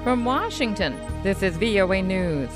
From Washington, this is VOA News.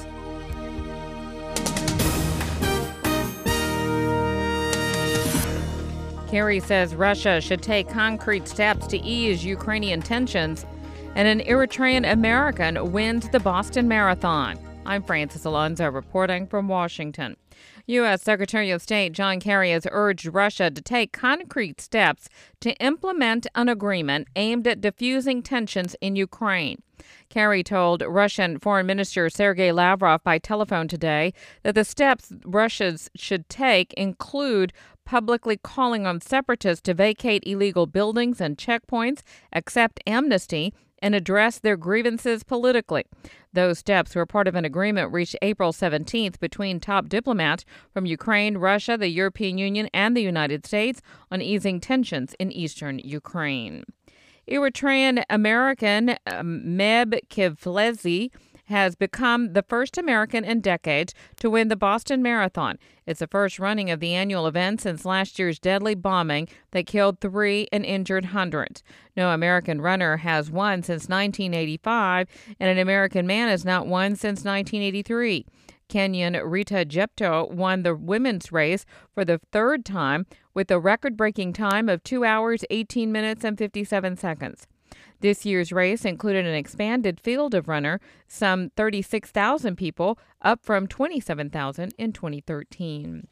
Kerry says Russia should take concrete steps to ease Ukrainian tensions, and an Eritrean American wins the Boston Marathon. I'm Frances Alonso reporting from Washington. U.S. Secretary of State John Kerry has urged Russia to take concrete steps to implement an agreement aimed at diffusing tensions in Ukraine. Kerry told Russian Foreign Minister Sergei Lavrov by telephone today that the steps Russia should take include publicly calling on separatists to vacate illegal buildings and checkpoints, accept amnesty, and address their grievances politically. Those steps were part of an agreement reached April 17th between top diplomats from Ukraine, Russia, the European Union, and the United States on easing tensions in eastern Ukraine. Eritrean American Meb Keflezi has become the first American in decades to win the Boston Marathon. It's the first running of the annual event since last year's deadly bombing that killed 3 and injured hundreds. No American runner has won since 1985, and an American man has not won since 1983. Kenyan Rita Jepto won the women's race for the third time with a record-breaking time of 2 hours, 18 minutes, and 57 seconds. This year's race included an expanded field of runner, some 36,000 people, up from 27,000 in 2013.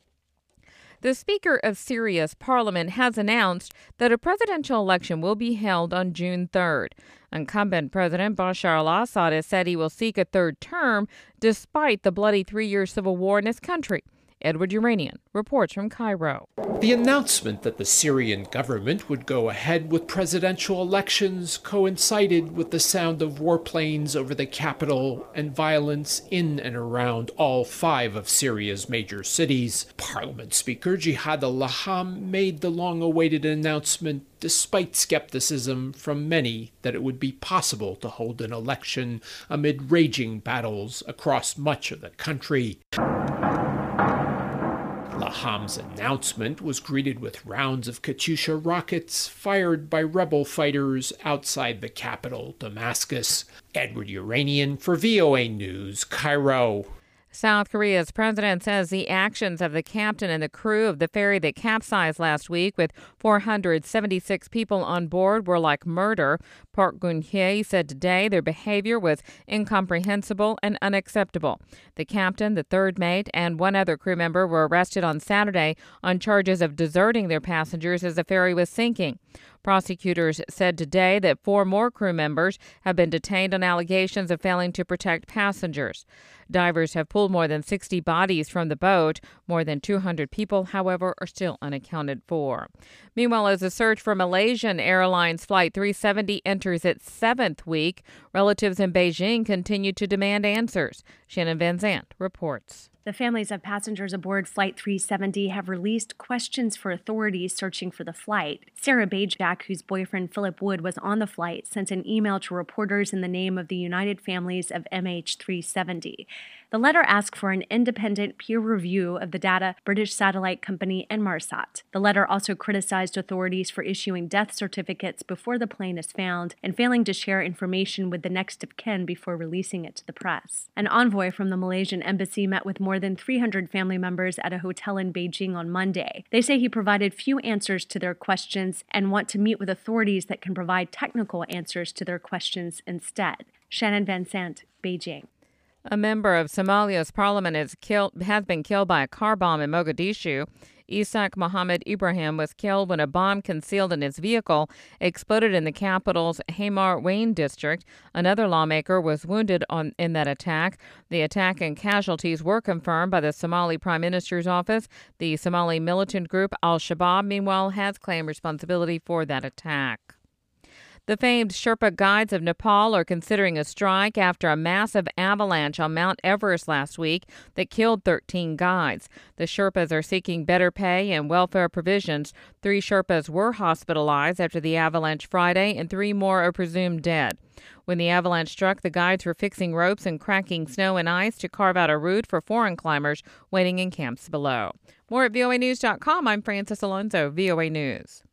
The Speaker of Syria's parliament has announced that a presidential election will be held on June 3rd. Incumbent President Bashar al-Assad has said he will seek a third term despite the bloody 3-year civil war in his country. Edward Uranian reports from Cairo. The announcement that the Syrian government would go ahead with presidential elections coincided with the sound of warplanes over the capital and violence in and around all 5 of Syria's major cities. Parliament Speaker Jihad al-Laham made the long-awaited announcement despite skepticism from many that it would be possible to hold an election amid raging battles across much of the country. Laham's announcement was greeted with rounds of Katyusha rockets fired by rebel fighters outside the capital, Damascus. Edward Uranian for VOA News, Cairo. South Korea's president says the actions of the captain and the crew of the ferry that capsized last week with 476 people on board were like murder. Park Geun-hye said today their behavior was incomprehensible and unacceptable. The captain, the third mate, and 1 other crew member were arrested on Saturday on charges of deserting their passengers as the ferry was sinking. Prosecutors said today that 4 more crew members have been detained on allegations of failing to protect passengers. Divers have pulled more than 60 bodies from the boat. More than 200 people, however, are still unaccounted for. Meanwhile, as the search for Malaysian Airlines Flight 370 enters its 7th week, relatives in Beijing continue to demand answers. Shannon Van Zandt reports. The families of passengers aboard Flight 370 have released questions for authorities searching for the flight. Sarah Bajak, whose boyfriend Philip Wood was on the flight, sent an email to reporters in the name of the United Families of MH370. The letter asked for an independent peer review of the data British satellite company Inmarsat. The letter also criticized authorities for issuing death certificates before the plane is found and failing to share information with the next of kin before releasing it to the press. An envoy from the Malaysian embassy met with more than 300 family members at a hotel in Beijing on Monday. They say he provided few answers to their questions and want to meet with authorities that can provide technical answers to their questions instead. Shannon Van Sant, Beijing. A member of Somalia's parliament has been killed by a car bomb in Mogadishu. Isaac Mohammed Ibrahim was killed when a bomb concealed in his vehicle exploded in the capital's Hamar Wayne district. Another lawmaker was wounded in that attack. The attack and casualties were confirmed by the Somali Prime Minister's office. The Somali militant group Al-Shabaab, meanwhile, has claimed responsibility for that attack. The famed Sherpa Guides of Nepal are considering a strike after a massive avalanche on Mount Everest last week that killed 13 guides. The Sherpas are seeking better pay and welfare provisions. 3 Sherpas were hospitalized after the avalanche Friday, and 3 more are presumed dead. When the avalanche struck, the guides were fixing ropes and cracking snow and ice to carve out a route for foreign climbers waiting in camps below. More at voanews.com. I'm Frances Alonso, VOA News.